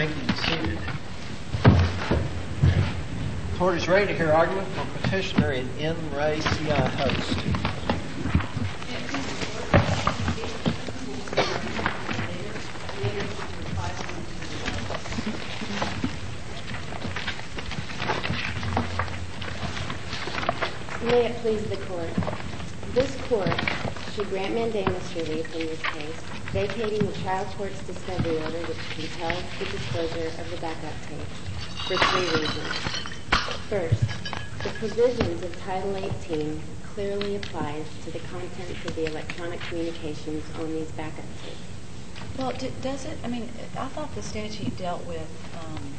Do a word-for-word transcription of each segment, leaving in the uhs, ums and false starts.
Thank you. Be seated. The court is ready to hear argument from petitioner in N. Ray C I Host. May it please the court. This court should grant mandamus relief in this case, vacating the trial court's discovery order which compels the disclosure of the backup tape for three reasons. First, the provisions of Title eighteen clearly applies to the contents of the electronic communications on these backup tapes. Well, d- does it? I mean, I thought the statute dealt with, um,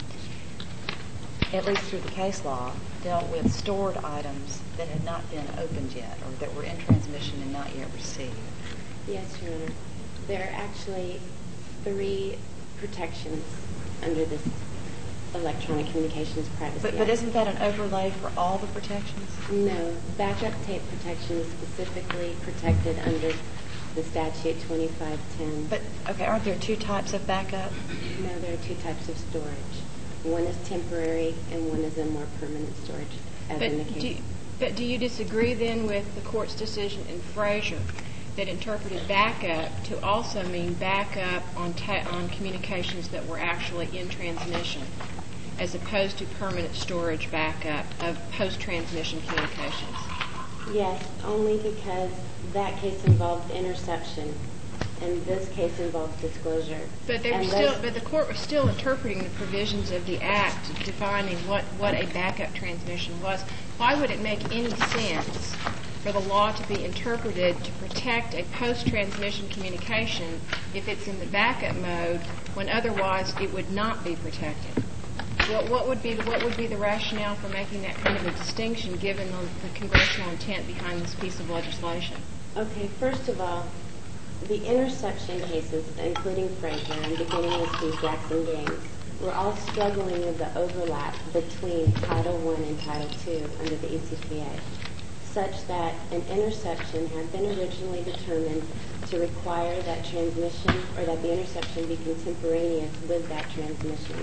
at least through the case law, dealt with stored items that had not been opened yet or that were in transmission and not yet received. Yes, Your Honor. There are actually three protections under this Electronic Communications Privacy but, Act. But isn't that an overlay for all the protections? No. Backup tape protection is specifically protected under the statute twenty-five ten. But, okay, aren't there two types of backup? No, there are two types of storage. One is temporary and one is a more permanent storage, as but in the case. Do you, but do you disagree then with the court's decision in Frazier that interpreted backup to also mean backup on, ta- on communications that were actually in transmission, as opposed to permanent storage backup of post-transmission communications? Yes, only because that case involved interception, and this case involves disclosure. But they were and still, but the court was still interpreting the provisions of the Act, defining what, what a backup transmission was. Why would it make any sense for the law to be interpreted to protect a post-transmission communication if it's in the backup mode when otherwise it would not be protected? What, what would be the, what would be the rationale for making that kind of a distinction given the, the congressional intent behind this piece of legislation? Okay, first of all, the interception cases, including Frazier and beginning with Steve Jackson Gaines, were all struggling with the overlap between Title one and Title two under the E C P A, such that an interception had been originally determined to require that transmission or that the interception be contemporaneous with that transmission.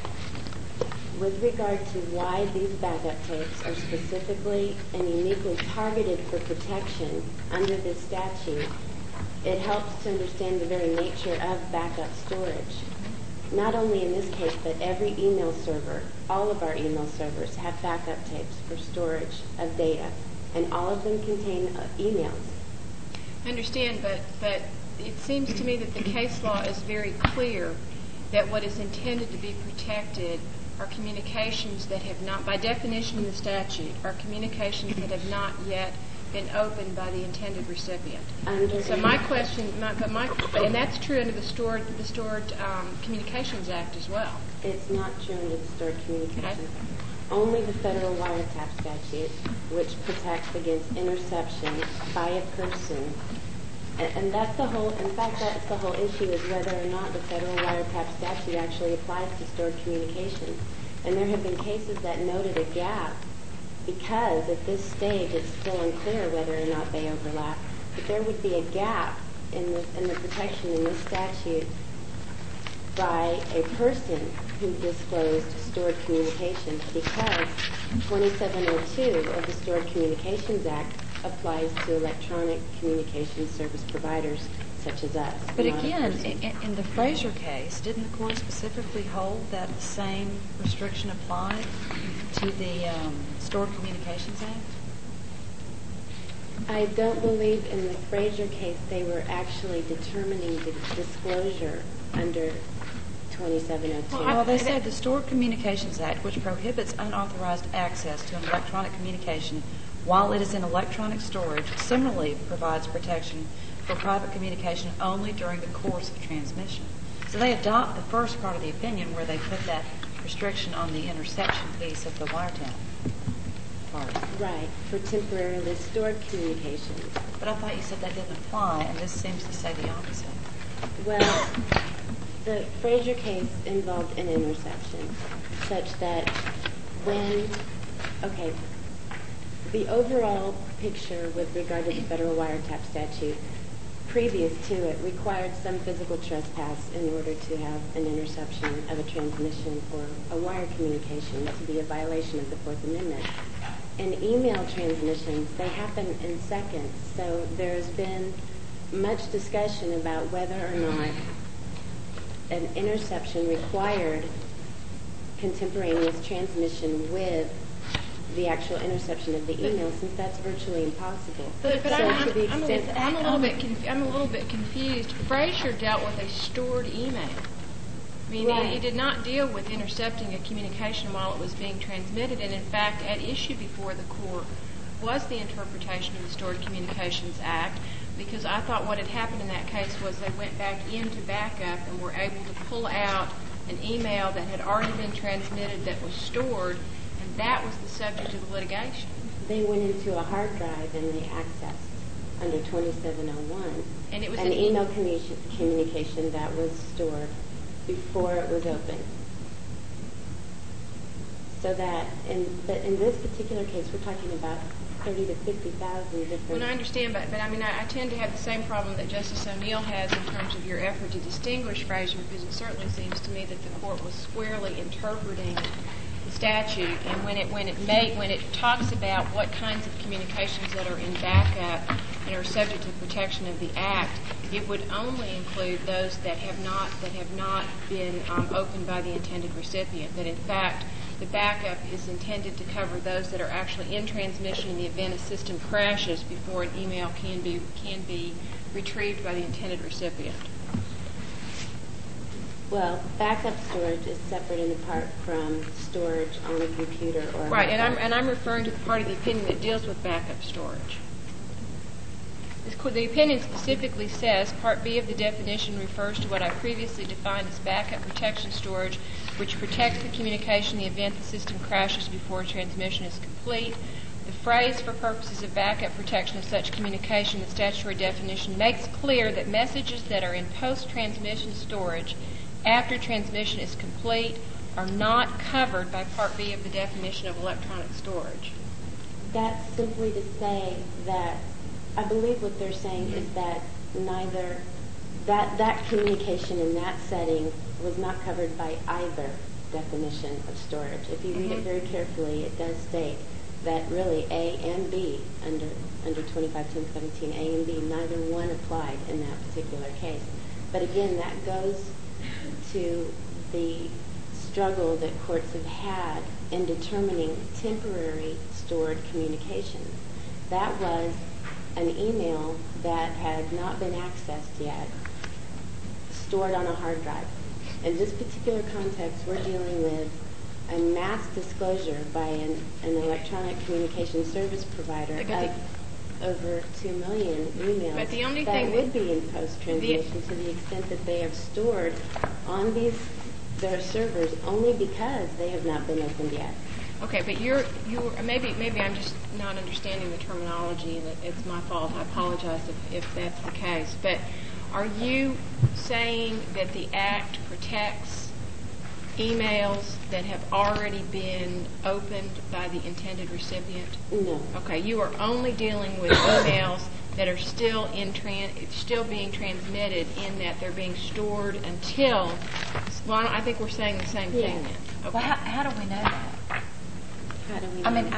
With regard to why these backup tapes are specifically and uniquely targeted for protection under this statute, it helps to understand the very nature of backup storage. Not only in this case, but every email server, all of our email servers have backup tapes for storage of data, and all of them contain uh, emails. I understand, but, but it seems to me that the case law is very clear that what is intended to be protected are communications that have not, by definition in the statute, are communications that have not yet been opened by the intended recipient. Under so my question, my, but my, and that's true under the Stored, the Stored um, Communications Act as well. It's not true under the Stored Communications Okay. Act. Only the federal wiretap statute, which protects against interception by a person, and, and that's the whole, in fact, that's the whole issue, is whether or not the federal wiretap statute actually applies to stored communications. And there have been cases that noted a gap because at this stage it's still unclear whether or not they overlap, but there would be a gap in the, in the protection in this statute by a person who disclosed stored communications, because twenty-seven oh two of the Stored Communications Act applies to electronic communications service providers such as us. But again, in, in the Frazier case, didn't the court specifically hold that the same restriction applied to the um, Stored Communications Act? I don't believe in the Frazier case they were actually determining the disclosure under twenty-seven oh two. Well, they said the Stored Communications Act, which prohibits unauthorized access to an electronic communication while it is in electronic storage, similarly provides protection for private communication only during the course of transmission. So they adopt the first part of the opinion where they put that restriction on the interception piece of the wiretap part. Right, for temporarily stored communications. But I thought you said that didn't apply, and this seems to say the opposite. Well, the Frazier case involved an interception, such that when, okay, the overall picture with regard to the federal wiretap statute previous to it required some physical trespass in order to have an interception of a transmission or a wire communication to be a violation of the Fourth Amendment. In email transmissions, they happen in seconds, so there's been much discussion about whether or not an interception required contemporaneous transmission with the actual interception of the email, since that's virtually impossible. But, but so I'm, to the I'm, a extent little, I'm a little bit conf- I'm a little bit confused. Frazier dealt with a stored email. I mean, Right. it, it did not deal with intercepting a communication while it was being transmitted, and in fact, at issue before the court was the interpretation of the Stored Communications Act, because I thought what had happened in that case was they went back into backup and were able to pull out an email that had already been transmitted that was stored, and that was the subject of the litigation. they went into a hard drive and they accessed under twenty-seven oh one And it was an an e- email commu- communication that was stored before it was opened. So that, in, but in this particular case, we're talking about thirty to fifty thousand different. Well, I understand, but, but I mean, I, I tend to have the same problem that Justice O'Neill has in terms of your effort to distinguish Frazier, because it certainly seems to me that the court was squarely interpreting the statute, and when it when it made when it talks about what kinds of communications that are in backup and are subject to protection of the Act, it would only include those that have not that have not been um, opened by the intended recipient. That in fact, the backup is intended to cover those that are actually in transmission in the event a system crashes before an email can be can be retrieved by the intended recipient. Well, backup storage is separate and apart from storage on a computer or a Right, and I'm hard drive. and I'm referring to the part of the opinion that deals with backup storage. The opinion specifically says Part B of the definition refers to what I previously defined as backup protection storage, which protects the communication in the event the system crashes before transmission is complete. The phrase "for purposes of backup protection of such communication," the statutory definition makes clear that messages that are in post-transmission storage after transmission is complete are not covered by Part B of the definition of electronic storage. That's simply to say that I believe what they're saying is that neither that that communication in that setting was not covered by either definition of storage. If you read it very carefully, it does state that really A and B under under twenty-five ten seventeen, A and B, neither one applied in that particular case. But again, that goes to the struggle that courts have had in determining temporary stored communications. That was an email that had not been accessed yet, stored on a hard drive. In this particular context, we're dealing with a mass disclosure by an, an electronic communication service provider But of over two million emails But the only that thing would that- be in post-transmission to the extent that they have stored on these their servers only because they have not been opened yet. Okay, but you're you maybe maybe I'm just not understanding the terminology, and it, it's my fault. I apologize if, if that's the case. But are you saying that the Act protects emails that have already been opened by the intended recipient? No. Okay, you are only dealing with emails that are still in tran- still being transmitted, in that they're being stored until. Well, I think we're saying the same thing Yeah. then. Okay. Well, how, how do we know that? How do we I mean, know?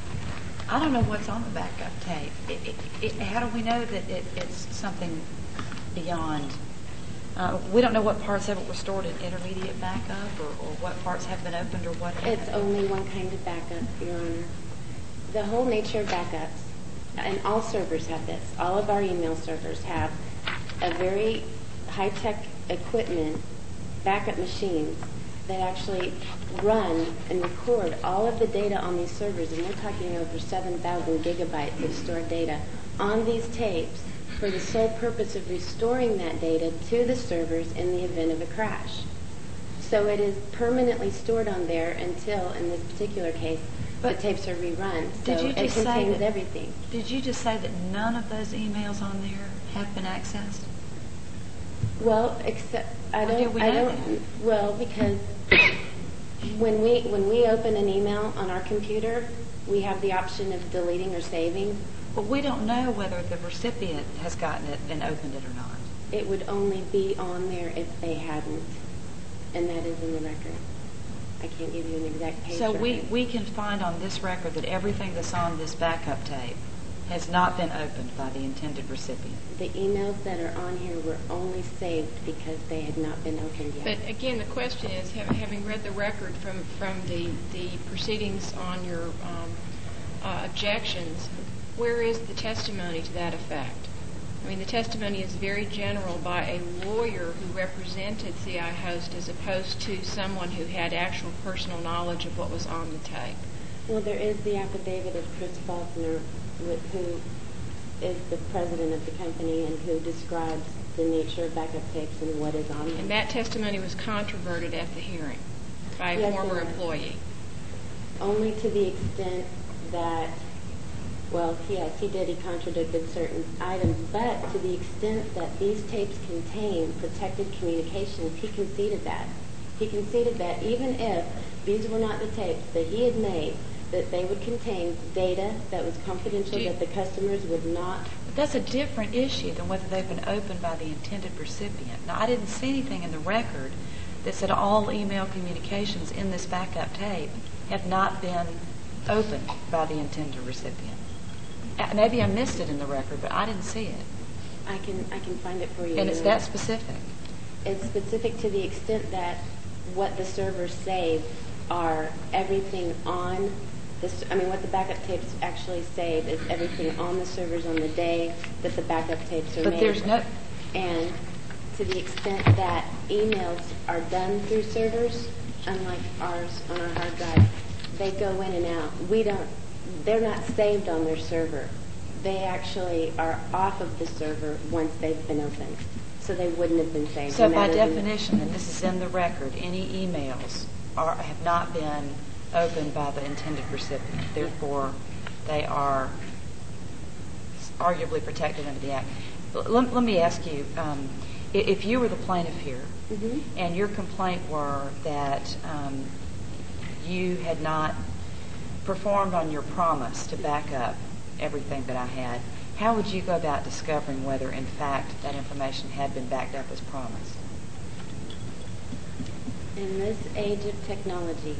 I, I don't know what's on the backup tape. It, it, it, how do we know that it, it's something beyond? Uh, we don't know what parts of it were stored in intermediate backup, or, or what parts have been opened, or what It's haven't. only one kind of backup, Your Honor. The whole nature of backups, and all servers have this, all of our email servers have a very high-tech equipment, backup machines, that actually run and record all of the data on these servers, and we're talking over seven thousand gigabytes of stored data on these tapes for the sole purpose of restoring that data to the servers in the event of a crash. So it is permanently stored on there until, in this particular case, But the tapes are rerun. So did you it just say contains that- everything. Did you just say that none of those emails on there have been accessed? Well, except I How do don't. we I know don't. that? Well, because when we when we open an email on our computer, we have the option of deleting or saving, But we don't know whether the recipient has gotten it and opened it or not. It would only be on there if they hadn't, and that is in the record. I can't give you an exact page. So we, record. we can find on this record that everything that's on this backup tape has not been opened by the intended recipient. The emails that are on here were only saved because they had not been opened yet. But again, the question is, having read the record from, from the, the proceedings on your um, uh, objections, where is the testimony to that effect? I mean, the testimony is very general by a lawyer who represented C I Host as opposed to someone who had actual personal knowledge of what was on the tape. Well, there is the affidavit of Chris Faulkner, with, who is the president of the company and who describes the nature of backup tapes and what is on them. And that testimony was controverted at the hearing by a Yes, former it was. employee. Only to the extent that, well, yes, he did. He contradicted certain items, but to the extent that these tapes contain protected communications, he conceded that. He conceded that even if these were not the tapes that he had made, that they would contain data that was confidential, that the customers would not. But that's a different issue than whether they've been opened by the intended recipient. Now, I didn't see anything in the record that said all email communications in this backup tape have not been opened by the intended recipient. Uh, Maybe I missed it in the record, but I didn't see it. I can I can find it for you. And it's that specific. It's specific to the extent that what the servers save are everything on this. I mean, what the backup tapes actually save is everything on the servers on the day that the backup tapes are But made. there's no... And to the extent that emails are done through servers, unlike ours on our hard drive, they go in and out. We don't. They're not saved on their server. They actually are off of the server once they've been opened. So they wouldn't have been saved. So And by that is in- definition, and this is in the record, any emails are, have not been opened by the intended recipient. Therefore, they are arguably protected under the Act. Let, let me ask you, um, if you were the plaintiff here, Mhm. and your complaint were that um, you had not performed on your promise to back up everything that I had, how would you go about discovering whether, in fact, that information had been backed up as promised? In this age of technology,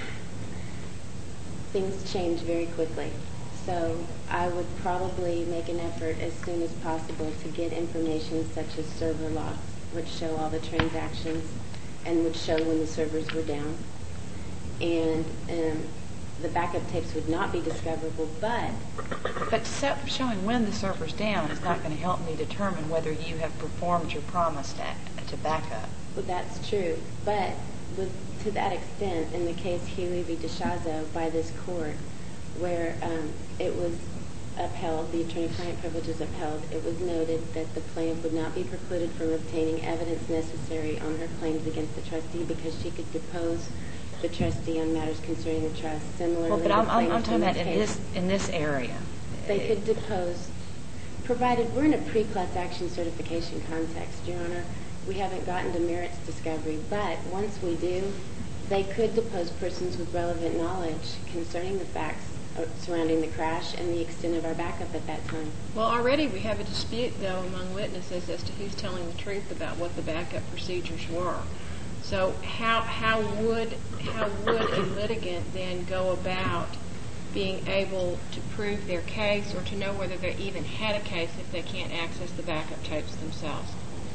things change very quickly. So I would probably make an effort as soon as possible to get information such as server logs, which show all the transactions and would show when the servers were down. And um, the backup tapes would not be discoverable, but But so- showing when the server's down is not going to help me determine whether you have performed your promise to, to back up. well, that's true. But with, to that extent, in the case Huey v. DeShazo by this court, where um, it was upheld, the attorney-client privilege is upheld, it was noted that the plaintiff would not be precluded from obtaining evidence necessary on her claims against the trustee because she could depose the trustee on matters concerning the trust. Similarly, Well, but I'm, the I'm, I'm plaintiff talking about in case, this in this area. they could depose, provided we're in a pre-class action certification context, Your Honor. We haven't gotten to merits discovery, but once we do, they could depose persons with relevant knowledge concerning the facts surrounding the crash and the extent of our backup at that time. Well, already we have a dispute, though, among witnesses as to who's telling the truth about what the backup procedures were. So how how would how would a litigant then go about being able to prove their case or to know whether they even had a case if they can't access the backup tapes themselves?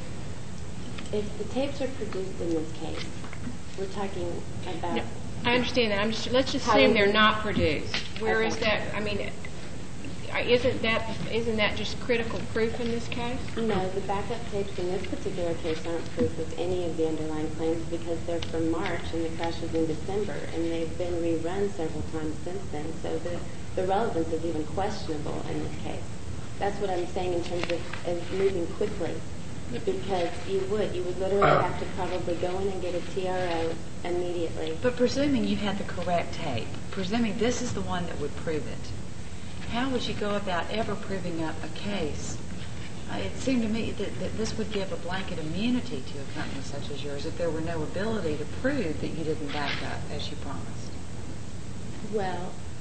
If the tapes are produced in this case, we're talking about... No, I understand that. I'm just, let's just How assume would they're you- not produced. Where is Okay. that? I mean, isn't that isn't that just critical proof in this case? No, the backup tapes in this particular case aren't proof of any of the underlying claims because they're from March and the crash was in December, and they've been rerun several times since then. So the, the relevance is even questionable in this case. That's what I'm saying in terms of, of moving quickly. Because you would. You would literally have to probably go in and get a T R O immediately. But presuming you had the correct tape, presuming this is the one that would prove it, how would you go about ever proving up a case? Uh, it seemed to me that, that this would give a blanket immunity to a company such as yours if there were no ability to prove that you didn't back up as you promised. Well,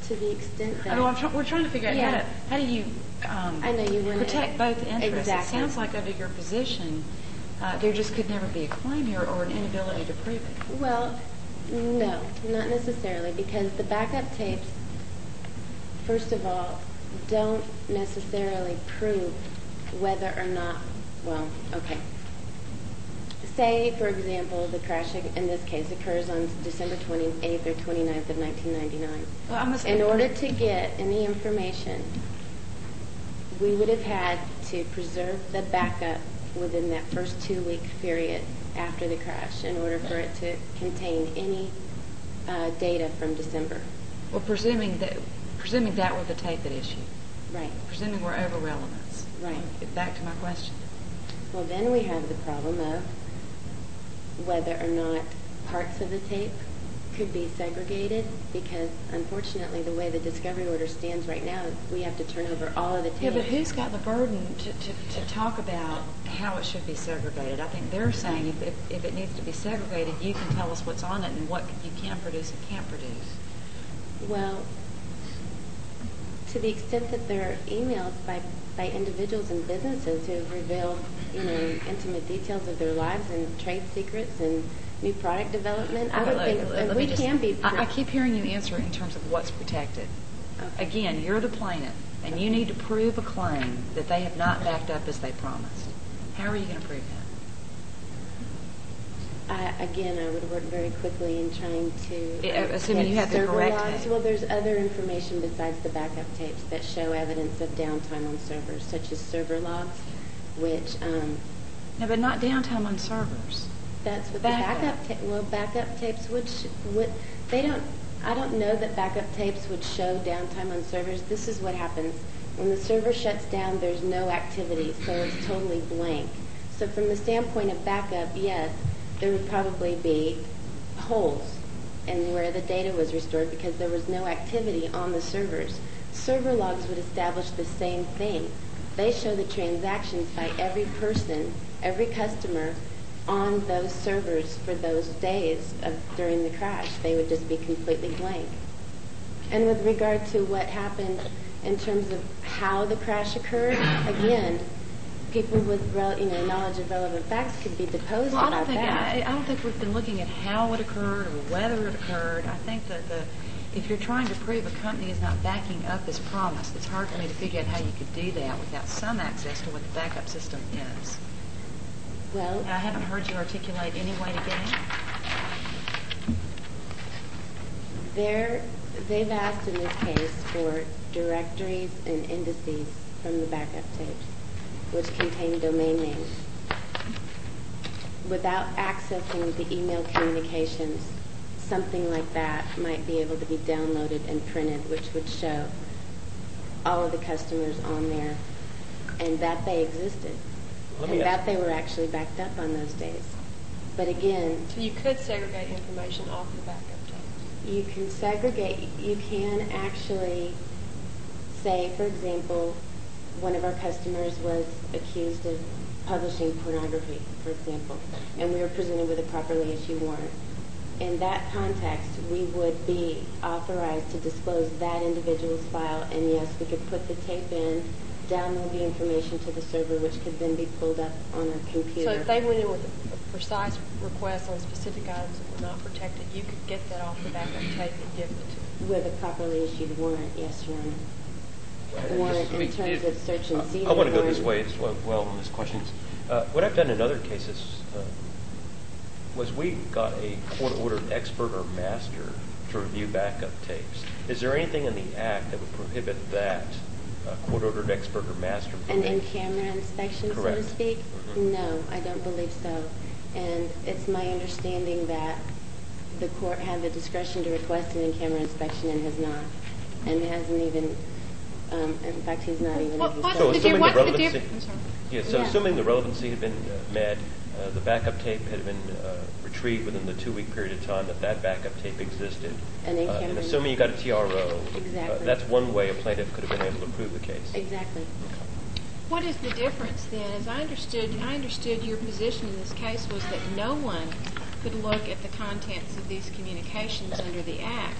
To the extent that... I mean, I'm try- we're trying to figure out Yeah. how, to, how do you um, I know you wanna- protect both interests. Exactly. It sounds like under your position, uh, there just could never be a claim here or an inability to prove it. Well, no, not necessarily, because the backup tapes, first of all, don't necessarily prove whether or not, well, okay. Say, for example, the crash in this case occurs on December twenty-eighth or twenty-ninth of nineteen ninety-nine. Well, I must In order to get any information, we would have had to preserve the backup within that first two-week period after the crash in order for it to contain any uh, data from December. Well, presuming that presuming that were the tape at issue, Right. presuming we're over relevance. Right. Get back to my question. Well, then we have the problem of whether or not parts of the tape could be segregated, because unfortunately the way the discovery order stands right now, we have to turn over all of the tapes. Yeah, but who's got the burden to, to, to talk about how it should be segregated? I think they're saying if, if, if it needs to be segregated, you can tell us what's on it and what you can produce and can't produce. Well, to the extent that there are emails by, by individuals and businesses who have revealed, you know, intimate details of their lives and trade secrets and new product development, I would Okay, think let- and let we me just- can be... I, I keep hearing you answer in terms of what's protected. Okay. Again, you're the plaintiff, and you need to prove a claim that they have not backed up as they promised. How are you going to prove that? I, again, I would work very quickly in trying to... Yeah, um, assuming get you have the server correct logs. tape. Well, there's other information besides the backup tapes that show evidence of downtime on servers, such as server logs, which... Um, No, but not downtime on servers. That's what Backup. the backup tape. Well, backup tapes would sh- would they don't. I don't know that backup tapes would show downtime on servers. This is what happens when the server shuts down. There's no activity, so it's totally blank. So from the standpoint of backup, yes, there would probably be holes in where the data was restored because there was no activity on the servers. Server logs would establish the same thing. They show the transactions by every person, every customer, on those servers for those days of, during the crash. They would just be completely blank. And with regard to what happened in terms of how the crash occurred, again, people with rel- you know knowledge of relevant facts could be deposed Well, I about don't think that. I, I don't think we've been looking at how it occurred or whether it occurred. I think that the if you're trying to prove a company is not backing up its promise, it's hard for me to figure out how you could do that without some access to what the backup system is. Well, And I haven't heard you articulate any way to get it. They're, they've asked in this case for directories and indices from the backup tapes, which contain domain names. Without accessing the email communications, something like that might be able to be downloaded and printed, which would show all of the customers on there and that they existed and that they were actually backed up on those days. But again, So you could segregate information off the backup tapes. you can segregate, you can actually say, for example, one of our customers was accused of publishing pornography, for example, and we were presented with a properly issued warrant. In that context, we would be authorized to disclose that individual's file, and yes, we could put the tape in, download the information to the server, which could then be pulled up on a computer. So if they went in with a, a precise request on specific items that were not protected, you could get that off the backup tape and give it to them. With a properly issued warrant, yes, Your Honor. Warrant in terms of search and seizure. I want to go this warrant. way as well on this question. Uh, what I've done in other cases uh, was we got a court-ordered expert or master to review backup tapes. Is there anything in the Act that would prohibit that, uh, court-ordered expert or master? An in-camera inspection, so to Correct. speak? Mm-hmm. No, I don't believe so. And it's my understanding that the court had the discretion to request an in-camera inspection and has not. And hasn't even, um, in fact, he's not even... What- what's So the, assuming di- the what's the relevancy- difference? I'm sorry. Yeah, so Yeah. assuming the relevancy had been uh, met, uh, the backup tape had been uh, retrieved within the two-week period of time that that backup tape existed, An uh, in-camera... and assuming you got a T R O, Exactly. uh, that's one way a plaintiff could have been able to prove the case. Exactly. What is the difference then? As I understood, I understood your position in this case was that no one could look at the contents of these communications under the Act.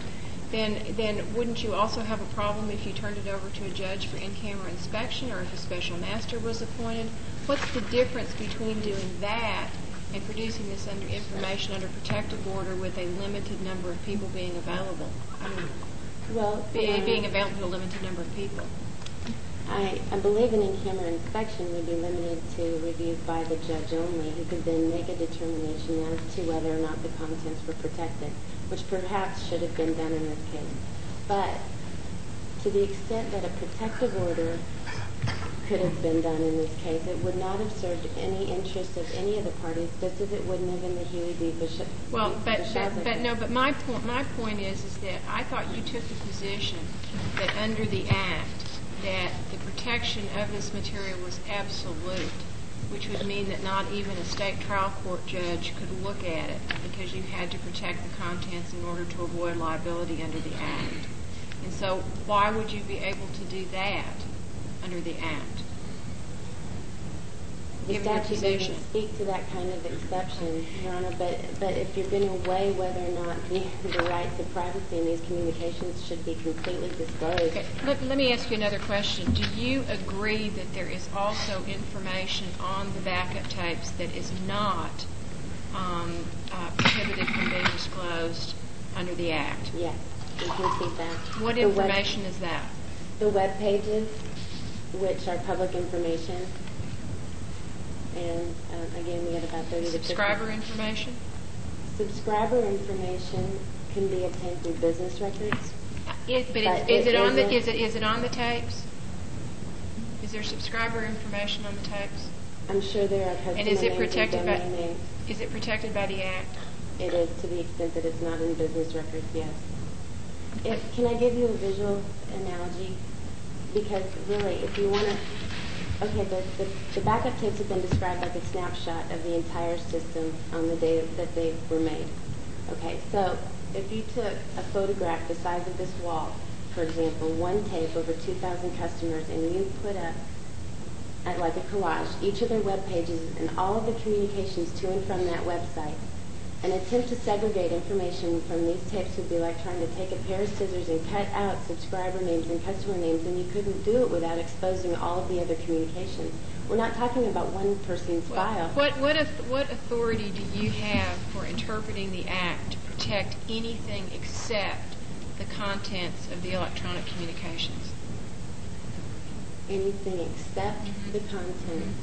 then then wouldn't you also have a problem if you turned it over to a judge for in-camera inspection, or if a special master was appointed? What's the difference between doing that and producing this under information under protective order with a limited number of people being available? I mean, Well, being, uh, being available to a limited number of people. I, I believe an in-camera inspection would be limited to review by the judge only, who could then make a determination as to whether or not the contents were protected, which perhaps should have been done in this case. But to the extent that a protective order could have been done in this case, it would not have served any interest of any of the parties, just as it wouldn't have in the Huey v. Bishop. Well, but, but, but no, but my point, my point is, is that I thought you took the position that under the Act, that the protection of this material was absolute, which would mean that not even a state trial court judge could look at it because you had to protect the contents in order to avoid liability under the Act. And so why would you be able to do that under the Act? The Given your statute position. doesn't speak to that kind of exception, Your Honor, but, but if you're going to weigh whether or not the, the rights of privacy in these communications should be completely disclosed. Okay. Let, let me ask you another question. Do you agree that there is also information on the backup tapes that is not um, uh, prohibited from being disclosed under the Act? Yes, we can see that. What The information web, is that? The web pages, which are public information. And uh, again, we have about thirty to fifty. Subscriber information? Subscriber information can be obtained through business records. It, but But is, is it it on the isn't- is it is it on the tapes? Is there subscriber information on the tapes? I'm sure there are customer And is it names protected and by domain names. is it protected by the Act? It is, to the extent that it's not in business records, yes. If, can I give you a visual analogy? Because really, if you want to, okay, the, the, the backup tapes have been described like a snapshot of the entire system on the day that they were made. Okay, so if you took a photograph the size of this wall, for example, one tape over two thousand customers, and you put up, at like a collage, each of their web pages and all of the communications to and from that website, an attempt to segregate information from these tapes would be like trying to take a pair of scissors and cut out subscriber names and customer names, and you couldn't do it without exposing all of the other communications. We're not talking about one person's Well, file. What what what authority do you have for interpreting the Act to protect anything except the contents of the electronic communications? Anything except Mhm. the contents.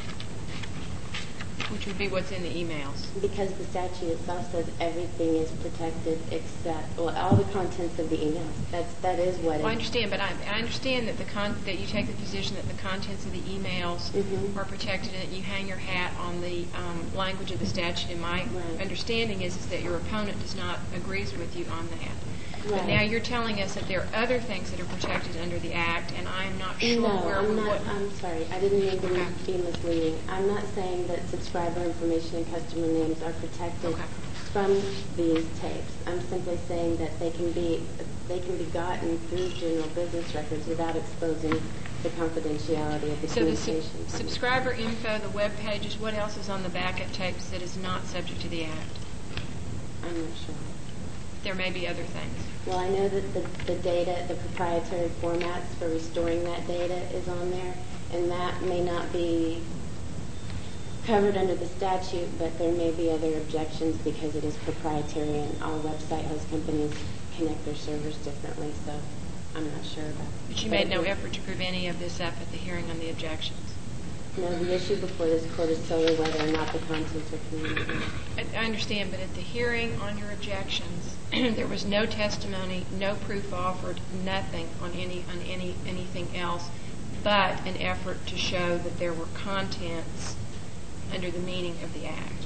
Which would be what's in the emails. Because the statute itself says everything is protected except, well, all the contents of the emails. That's, that is what Well, I it understand, but I, I understand that the con- that you take the position that the contents of the emails Mhm. are protected, and that you hang your hat on the um, language of the statute. And my Right. understanding is, is that your opponent does not agrees with you on that. But Right. now you're telling us that there are other things that are protected under the Act, and I'm not sure No, where I'm we not, would. I'm sorry. I didn't mean to Okay. be misleading. I'm not saying that subscriber information and customer names are protected Okay. from these tapes. I'm simply saying that they can be they can be gotten through general business records without exposing the confidentiality of the So the sub- communications. subscriber info, the web pages, what else is on the backup tapes that is not subject to the Act? I'm not sure. There may be other things. Well, I know that the, the data, the proprietary formats for restoring that data is on there, and that may not be covered under the statute, but there may be other objections because it is proprietary, and all website host companies connect their servers differently, so I'm not sure about that. But you made no it- effort to prove any of this up at the hearing on the objections. No, the issue before this court is solely whether or not the contents are communicated. I I understand, but at the hearing on your objections, there was no testimony, no proof offered, nothing on any on any anything else, but an effort to show that there were contents under the meaning of the Act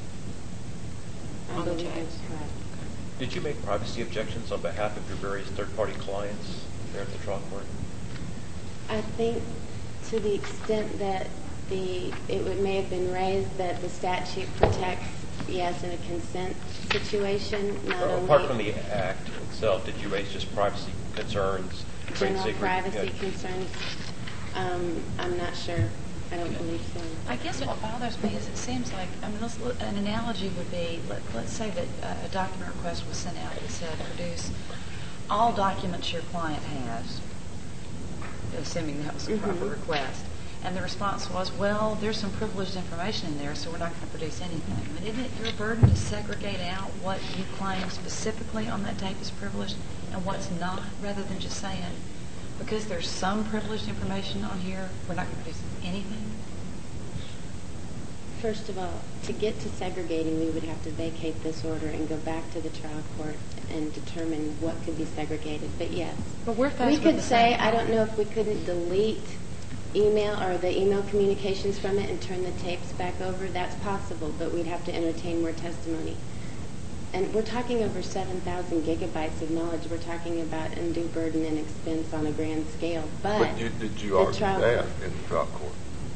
I on the believe tapes. that's correct. Did you make privacy objections on behalf of your various third-party clients there at the trial court? I think to the extent that the it would may have been raised that the statute protects, yes, in a consent situation, not Or only apart from the act itself, did you raise just privacy concerns, trade general secret? privacy you know, concerns. Um, I'm not sure. I don't believe so. I guess what bothers me is it seems like, I mean, let's look, an analogy would be, let, let's say that uh, a document request was sent out that said produce all documents your client has, assuming that was a proper Mhm. request. And the response was, well, there's some privileged information in there, so we're not going to produce anything. But isn't it your burden to segregate out what you claim specifically on that tape is privileged and what's not, rather than just saying, because there's some privileged information on here, we're not going to produce anything? First of all, to get to segregating, we would have to vacate this order and go back to the trial court and determine what could be segregated. But yes, But we're faced we with could the say, same I don't know if we couldn't delete email or the email communications from it and turn the tapes back over. That's possible, but we'd have to entertain more testimony. And we're talking over seven thousand gigabytes of knowledge. We're talking about undue burden and expense on a grand scale. But, But you, did you the argue trial that court- in the trial court?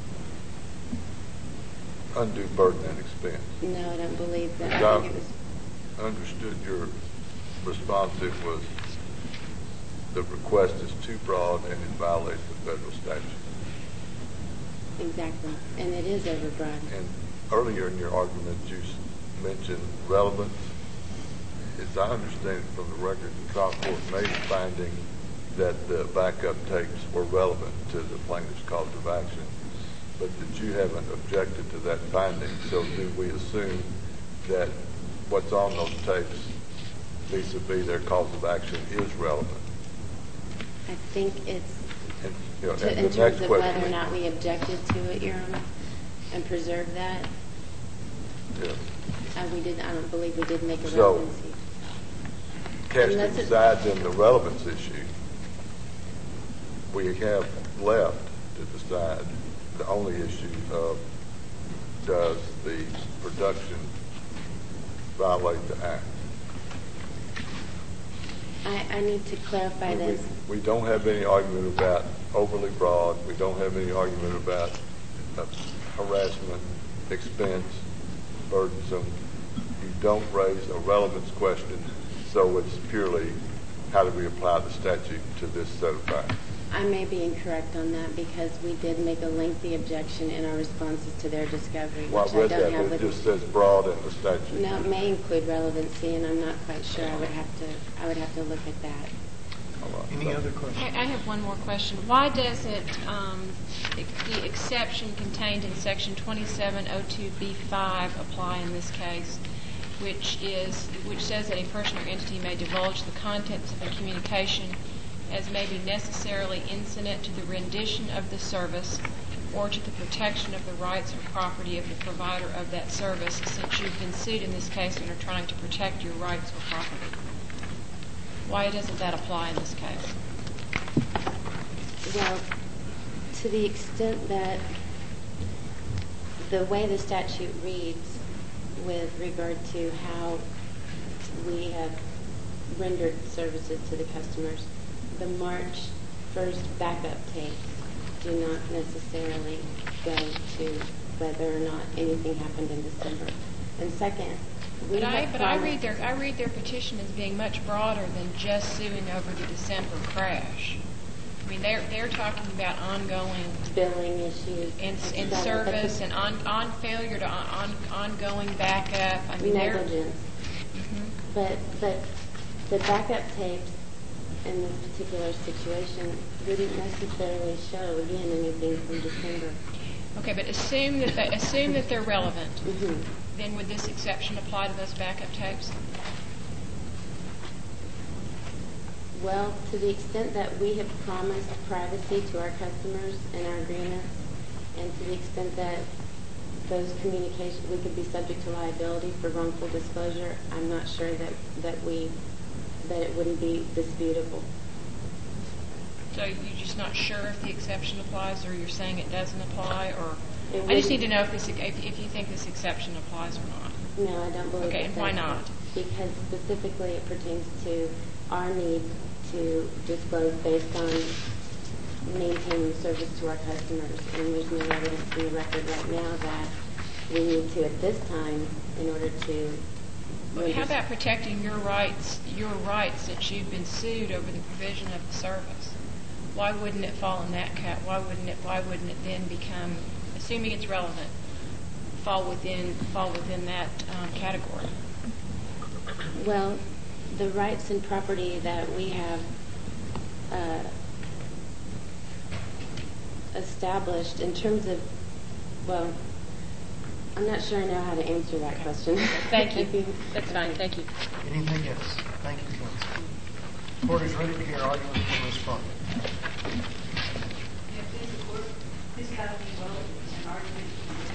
Undue burden and expense. No, I don't believe that. Now, I think it was understood your response, it was the request is too broad and it violates the federal statute. exactly, and it is overbroad. And earlier in your argument, you s- mentioned relevance. As I understand it from the record, the trial court made a finding that the backup tapes were relevant to the plaintiff's cause of action, but that you haven't objected to that finding. So do we assume that what's on those tapes vis-a-vis their cause of action is relevant? I think it's And, you know, to, and in the terms next of question, whether or not we objected to it, Your Honor, and preserve that. yeah. Uh, we did. I don't believe we did make a So, relevancy. casting Unless it- aside in the relevance issue, we have left to decide the only issue of does the production violate the act? I, I need to clarify We- this. We don't have any argument about overly broad. We don't have any argument about uh, harassment, expense, burdensome. You don't raise a relevance question, so it's purely how do we apply the statute to this set of facts? I may be incorrect on that because we did make a lengthy objection in our responses to their discovery, Well, which I read I don't that, have but it with just says broad in the statute. No, it may include relevancy, and I'm not quite sure. I would have to. I would have to look at that. All right. Any other questions? I I have one more question. Why doesn't um, the exception contained in Section twenty-seven oh two B five apply in this case, which is which says that a person or entity may divulge the contents of a communication as may be necessarily incident to the rendition of the service or to the protection of the rights or property of the provider of that service, since you've been sued in this case and are trying to protect your rights or property? Why doesn't that apply in this case? Well, to the extent that the way the statute reads with regard to how we have rendered services to the customers, the March first backup tapes do not necessarily go to whether or not anything happened in December. And second, we But I, have but I read promised- their, I read their petition as being much broader than just suing over the December crash. I mean, they're, they're talking about ongoing billing issues in, in et cetera, but the- service and on, on failure to on, on, ongoing backup. I mean, they're, negligence. Mhm. But, but the backup tapes in this particular situation wouldn't necessarily show, again, anything from December. Okay, but assume that they, assume that they're relevant. Mhm. Then would this exception apply to those backup tapes? Well, to the extent that we have promised privacy to our customers in our agreements, and to the extent that those communications, we could be subject to liability for wrongful disclosure, I'm not sure that, that we, that it wouldn't be disputable. So you're just not sure if the exception applies, or you're saying it doesn't apply, or It I just wouldn't- need to know if this, if, if you think this exception applies or not. No, I don't believe Okay, it and why does. not? Because specifically it pertains to our need to disclose based on maintaining service to our customers. And there's no evidence in the record right now that we need to at this time in order to... But how about protecting your rights, your rights since you've been sued over the provision of the service? Why wouldn't it fall in that cat? Why wouldn't it? Why wouldn't it then become, assuming it's relevant, fall within fall within that um, category? Well, the rights and property that we have uh, established in terms of, well, I'm not sure I know how to answer that question. Thank you. That's fine. Thank you. Anything else? Thank you, counsel. The court is ready to hear argument from Miz Front. This got to be well, an argument.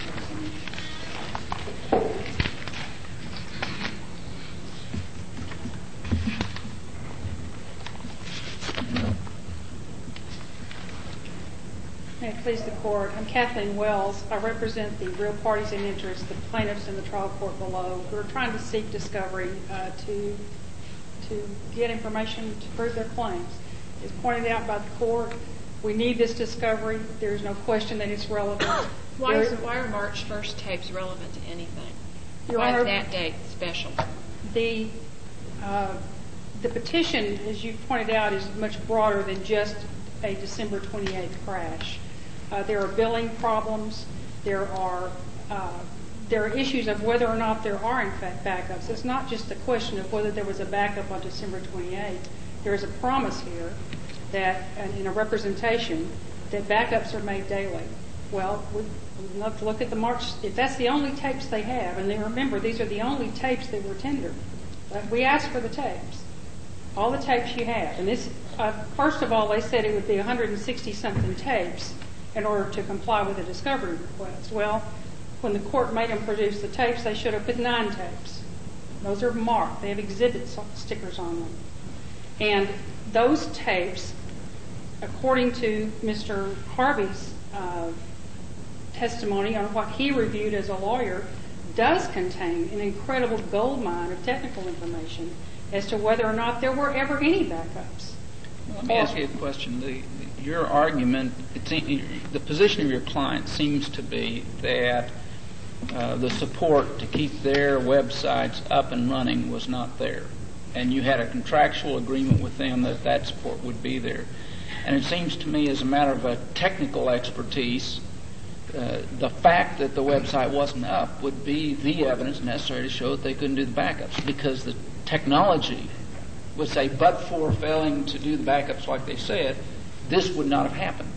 May it please the court. I'm Kathleen Wells. I represent the real parties in interest, the plaintiffs in the trial court below. We're trying to seek discovery uh, to to get information to prove their claims. As pointed out by the court, we need this discovery. There's no question that it's relevant. Why, is, why are March first tapes relevant to anything? Your Why Honor, is that date special? The uh, the petition, as you pointed out, is much broader than just a December twenty-eighth crash. Uh, there are billing problems. There are uh, there are issues of whether or not there are in fact backups. It's not just a question of whether there was a backup on December twenty-eighth. There is a promise here that, and in a representation, that backups are made daily. Well, we would love to look at the March, if that's the only tapes they have, and then remember, these are the only tapes that were tendered. Uh, we asked for the tapes, all the tapes you have. And this, uh, first of all, they said it would be one hundred sixty something tapes in order to comply with the discovery request. Well, when the court made them produce the tapes, they should have put nine tapes. Those are marked. They have exhibit stickers on them. And those tapes, according to Mister Harvey's uh, testimony on what he reviewed as a lawyer, does contain an incredible goldmine of technical information as to whether or not there were ever any backups. Let me ask you a question. The, your argument, it's, the position of your client seems to be that uh, the support to keep their websites up and running was not there, and you had a contractual agreement with them that that support would be there. And it seems to me, as a matter of a technical expertise, uh, the fact that the website wasn't up would be the evidence necessary to show that they couldn't do the backups, because the technology would say, but for failing to do the backups like they said, this would not have happened.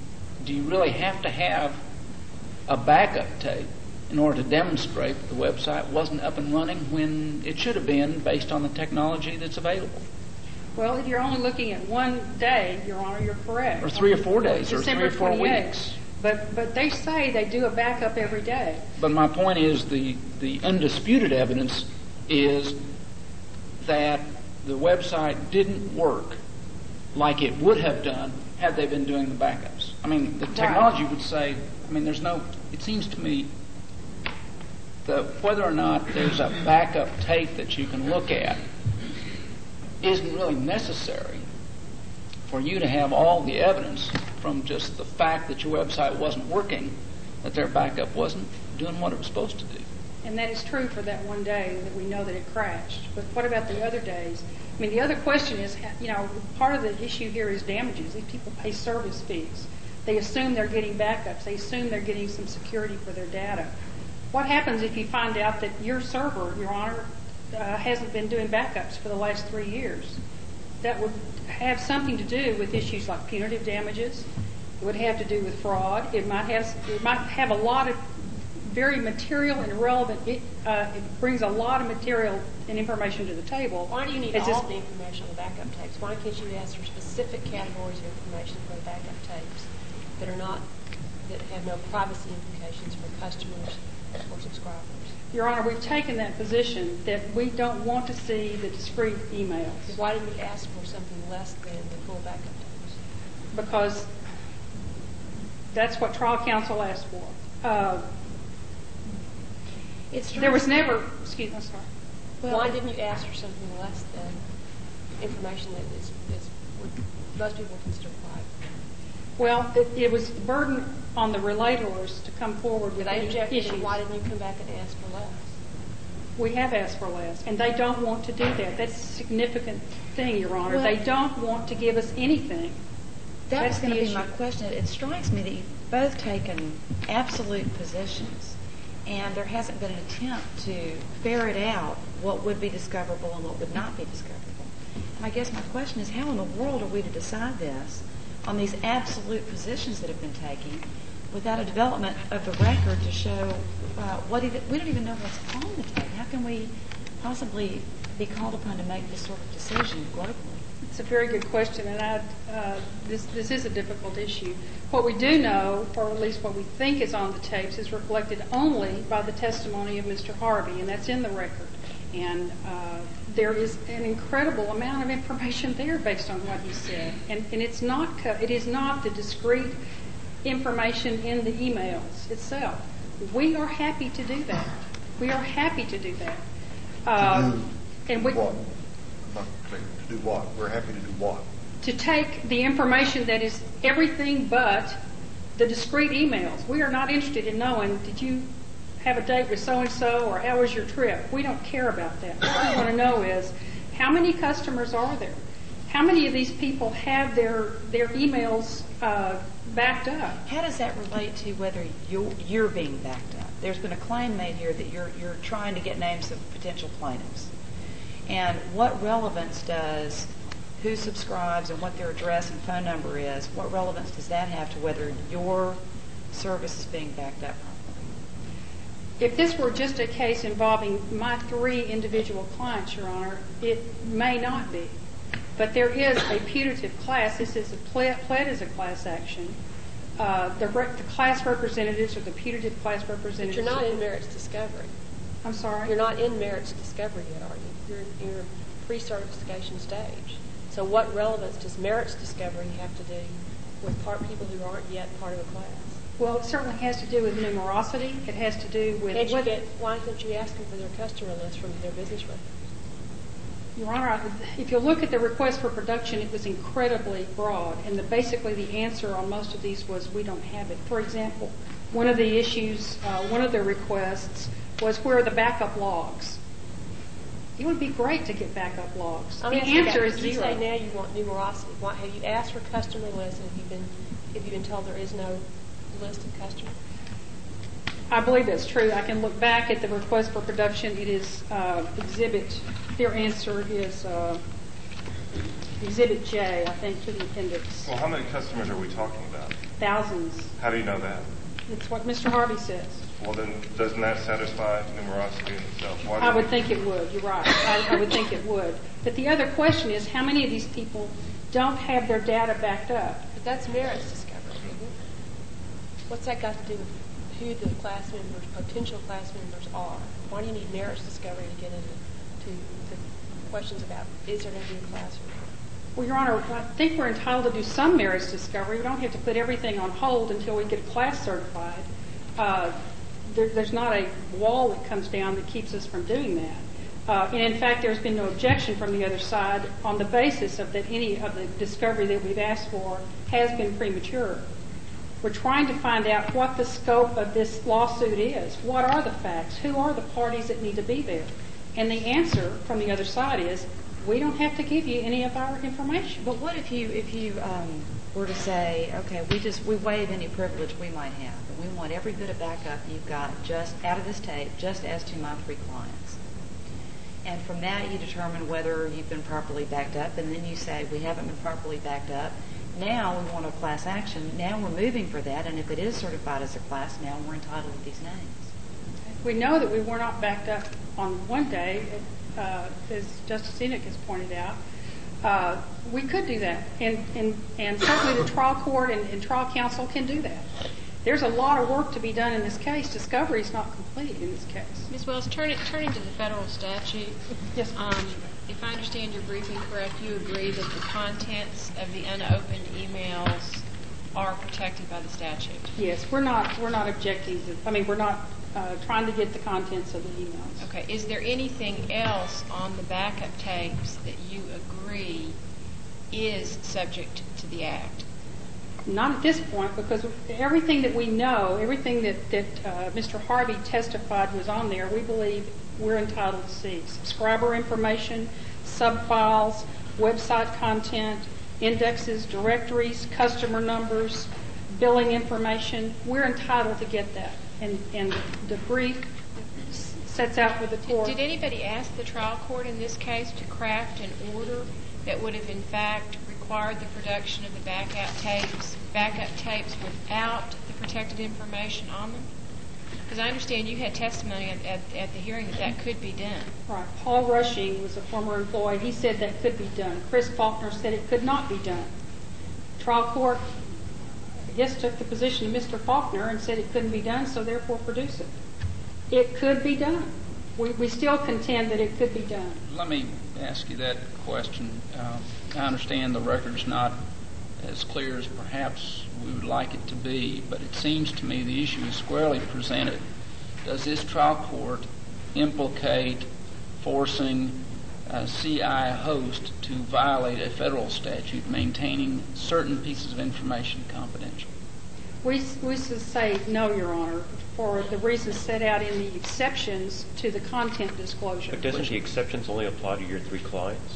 Do you really have to have a backup tape in order to demonstrate that the website wasn't up and running when it should have been based on the technology that's available? Well, if you're only looking at one day, Your Honor, you're correct. Or three or four days, or December three or four twenty-eighth. weeks. But but they say they do a backup every day. But my point is the, the undisputed evidence is that the website didn't work like it would have done had they been doing the backups. I mean, the technology would say, I mean, there's no, it seems to me that whether or not there's a backup tape that you can look at isn't really necessary for you to have all the evidence from just the fact that your website wasn't working, that their backup wasn't doing what it was supposed to do. And that is true for that one day that we know that it crashed. But what about the other days? I mean, the other question is, you know, part of the issue here is damages. These people pay service fees. They assume they're getting backups. They assume they're getting some security for their data. What happens if you find out that your server, Your Honor, uh, hasn't been doing backups for the last three years? That would have something to do with issues like punitive damages. It would have to do with fraud. It might have, it might have a lot of very material and relevant. It, uh, it brings a lot of material and information to the table. Why do you need it's all just, the information on the backup tapes? Why can't you ask for specific categories of information for the backup tapes that are not, that have no privacy implications for customers or subscribers? Your Honor, we've taken that position that we don't want to see the discrete emails. So why didn't you ask for something less than the full backup tapes? Because that's what trial counsel asked for. Uh, It's there was never, excuse me, I'm sorry. Well, why didn't you ask for something less than information that is, is would most people consider private? Well, it, it was the burden on the relators to come forward with They any objected, issues. and why didn't you come back and ask for less? We have asked for less, and they don't want to do that. That's a significant thing, Your Honor. Well, they don't want to give us anything. That That's was going the to be issue. my question. It strikes me that you've both taken absolute positions and there hasn't been an attempt to ferret out what would be discoverable and what would not be discoverable. And I guess my question is, how in the world are we to decide this on these absolute positions that have been taken without a development of the record to show uh, what even, we don't even know what's on the tape. How can we possibly be called upon to make this sort of decision globally? It's a very good question, and I, uh, this, this is a difficult issue. What we do know, or at least what we think is on the tapes, is reflected only by the testimony of Mister Harvey, and that's in the record. And uh, there is an incredible amount of information there based on what he said, and, and it's not co- it is not the discrete information in the emails itself. We are happy to do that. We are happy to do that. Um, to do and we, what? Not clear. To do what? We're happy to do what? To take the information that is everything but the discrete emails. We are not interested in knowing, did you have a date with so-and-so, or how was your trip? We don't care about that. What we want to know is, how many customers are there? How many of these people have their, their emails uh, backed up? How does that relate to whether you're, you're being backed up? There's been a claim made here that you're, you're trying to get names of potential plaintiffs. And what relevance does who subscribes and what their address and phone number is, what relevance does that have to whether your service is being backed up properly? If this were just a case involving my three individual clients, Your Honor, it may not be. But there is a putative class. This is a pled, pled is a class action. Uh, the, re- the class representatives or the putative class representatives. But you're not in merits discovery. I'm sorry? You're not in merits discovery yet, are you? You're, you're pre-certification stage. So what relevance does merits discovery have to do with part people who aren't yet part of a class? Well, it certainly has to do with numerosity. It has to do with... Can't you get, why don't you ask them for their customer list from their business records? Your Honor, if you look at the request for production, it was incredibly broad, and the, basically the answer on most of these was we don't have it. For example, one of the issues, uh, one of the requests was where are the backup logs? It would be great to get backup logs. I'm the answer is you zero. say now you want numerosity. Why, have you asked for customer lists, and have you been, have you been told there is no list of customers? I believe that's true. I can look back at the request for production. It is uh, exhibit. Their answer is uh, exhibit J, I think, to the appendix. Well, how many customers are we talking about? Thousands. How do you know that? It's what Mister Harvey says. Well, then, doesn't that satisfy numerosity in itself? Why I would think it would. You're right. I, I would think it would. But the other question is, how many of these people don't have their data backed up? But that's merits discovery, isn't it? What's that got to do with who the class members, potential class members are? Why do you need merits discovery to get into to, to questions about is there going to be a class or not? Well, Your Honor, I think we're entitled to do some merits discovery. We don't have to put everything on hold until we get class certified. Uh, there, there's not a wall that comes down that keeps us from doing that. Uh, and in fact, there's been no objection from the other side on the basis of that any of the discovery that we've asked for has been premature. We're trying to find out what the scope of this lawsuit is. What are the facts? Who are the parties that need to be there? And the answer from the other side is, we don't have to give you any of our information. But what if you if you um, were to say, okay, we just we waive any privilege we might have, and we want every bit of backup you've got just out of this tape, just as to my three clients. And from that, you determine whether you've been properly backed up, and then you say we haven't been properly backed up. Now we want a class action. Now we're moving for that, and if it is certified as a class, now we're entitled to these names. We know that we were not backed up on one day, uh, as Justice Enoch has pointed out. Uh, we could do that, and, and, and certainly the trial court and, and trial counsel can do that. There's a lot of work to be done in this case. Discovery is not complete in this case. Miz Wells, turning, turning to the federal statute. Yes. Um, if I understand your briefing correct, you agree that the contents of the unopened emails are protected by the statute. Yes, we're not we're not objecting to, I mean, we're not uh, trying to get the contents of the emails. Okay. Is there anything else on the backup tapes that you agree is subject to the Act? Not at this point, because everything that we know, everything that, that uh, Mister Harvey testified was on there, we believe we're entitled to see. Subscriber information, subfiles, website content, indexes, directories, customer numbers, billing information. We're entitled to get that. And, and the brief sets out for the court. Did anybody ask the trial court in this case to craft an order that would have in fact required the production of the backup tapes, backup tapes without the protected information on them? Because I understand you had testimony at, at, at the hearing that that could be done. Right. Paul Rushing was a former employee. He said that could be done. Chris Faulkner said it could not be done. Trial court, I guess, took the position of Mister Faulkner and said it couldn't be done, so therefore produce it. It could be done. We, we still contend that it could be done. Let me ask you that question. Uh, I understand the record's not as clear as perhaps we would like it to be, but it seems to me the issue is squarely presented. Does this trial court implicate forcing a C I host to violate a federal statute maintaining certain pieces of information confidential? We, we say no, Your Honor, for the reasons set out in the exceptions to the content disclosure. But doesn't the exceptions only apply to your three clients?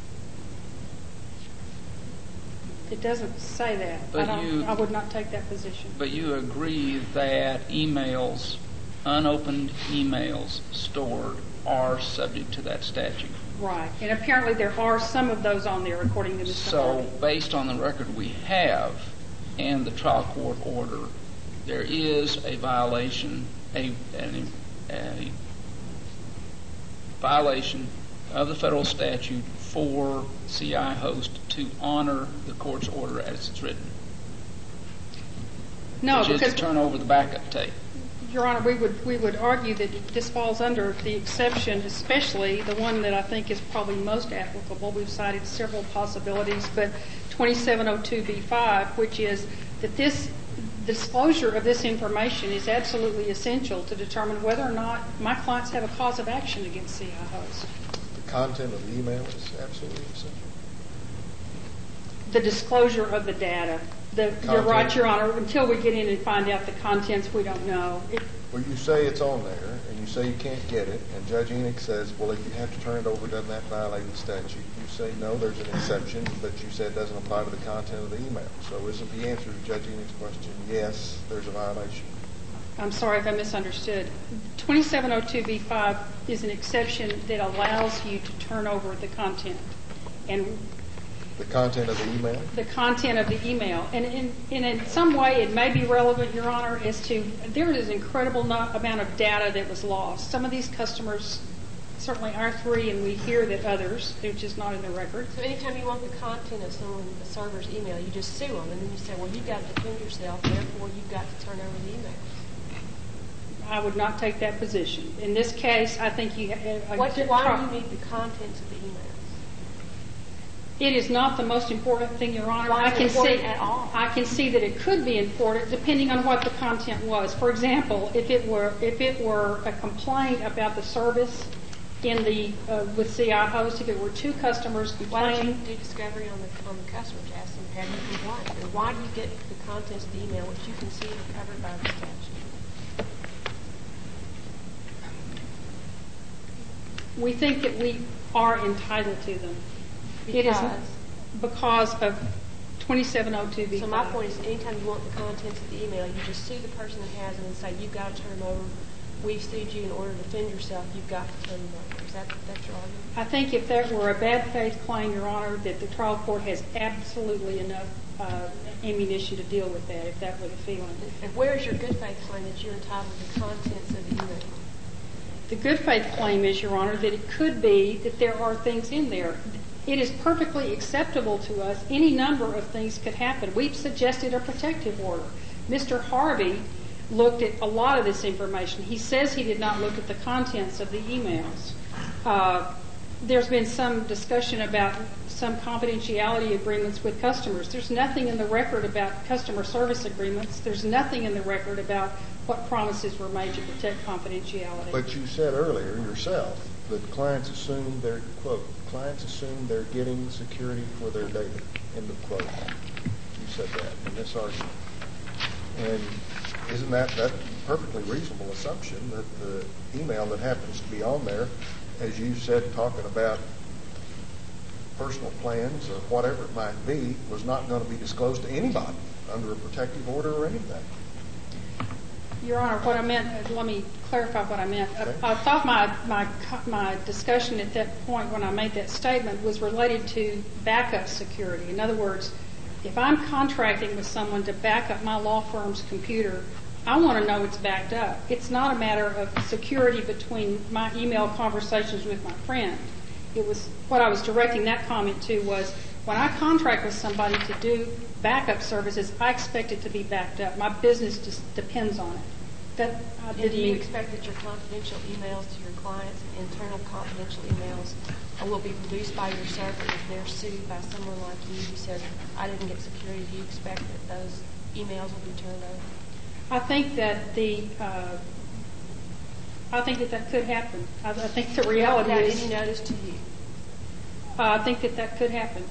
It doesn't say that. But I, don't, you, I would not take that position. But you agree that emails, unopened emails stored, are subject to that statute? Right. And apparently there are some of those on there, according to Mister So, Harvey. based on the record we have and the trial court order, there is a violation, a, a, a violation of the federal statute for C I host to honor the court's order as it's written. No, which because is to turn over the backup tape. Your Honor, we would we would argue that this falls under the exception, especially the one that I think is probably most applicable. We've cited several possibilities, but twenty-seven oh two B five, which is that this disclosure of this information is absolutely essential to determine whether or not my clients have a cause of action against C I host. The content of the email is absolutely essential. The disclosure of the data. The, you're right, Your Honor. Until we get in and find out the contents, we don't know. It, well, you say it's on there, and you say you can't get it, and Judge Enoch says, well, if you have to turn it over, doesn't that violate the statute? You say, no, there's an exception, but you said it doesn't apply to the content of the email. So isn't the answer to Judge Enoch's question, yes, there's a violation? I'm sorry if I misunderstood. twenty-seven oh two B five is an exception that allows you to turn over the content. And the content of the email? The content of the email. And in, in, in some way it may be relevant, Your Honor, as to there is an incredible not, amount of data that was lost. Some of these customers, certainly our three, and we hear that others, which is not in the record. So anytime you want the content of someone, the server's email, you just sue them, and then you say, well, you've got to defend yourself, therefore you've got to turn over the emails. I would not take that position. In this case, I think you... Uh, what, why do you need the contents of the emails? It is not the most important thing, Your Honor. Why I can is it important see, at all? I can see that it could be important depending on what the content was. For example, if it were if it were a complaint about the service in the uh, with C I host, if it were two customers complaining. Why don't you do discovery on the on the customers, ask them, have you complained? And why do you get the contents of the email, which you can see are covered by the statute? We think that we are entitled to them. Because? It is because of twenty-seven oh two B five. So my point is, anytime you want the contents of the email, you just sue the person that has them and say, you've got to turn them over. We've sued you in order to defend yourself. You've got to turn them over. Is that that's your argument? I think if that were a bad faith claim, Your Honor, that the trial court has absolutely enough uh, ammunition to deal with that, if that were the feeling. And where is your good faith claim that you're entitled to the contents of the email? The good faith claim is, Your Honor, that it could be that there are things in there. It is perfectly acceptable to us. Any number of things could happen. We've suggested a protective order. Mister Harvey looked at a lot of this information. He says he did not look at the contents of the emails. Uh, there's been some discussion about some confidentiality agreements with customers. There's nothing in the record about customer service agreements. There's nothing in the record about what promises were made to protect confidentiality. But you said earlier yourself that clients assume they're, quote, clients assume they're getting security for their data, end of quote. You said that in this argument. And isn't that that perfectly reasonable assumption that the email that happens to be on there, as you said, talking about personal plans or whatever it might be, was not going to be disclosed to anybody under a protective order or anything? Your Honor, what I meant, let me clarify what I meant. Okay. I, I thought my, my, my discussion at that point when I made that statement was related to backup security. In other words, if I'm contracting with someone to back up my law firm's computer, I want to know it's backed up. It's not a matter of security between my email conversations with my friend. It was, what I was directing that comment to was, when I contract with somebody to do backup services, I expect it to be backed up. My business just depends on it. That I And didn't do you mean. expect that your confidential emails to your clients, internal confidential emails, will be produced by your server if they're sued by someone like you who says, I didn't get security? Do you expect that those emails will be turned over? I think that the, uh, I think that that could happen. I, I think the reality Without is. any notice to you? Uh, I think that that could happen.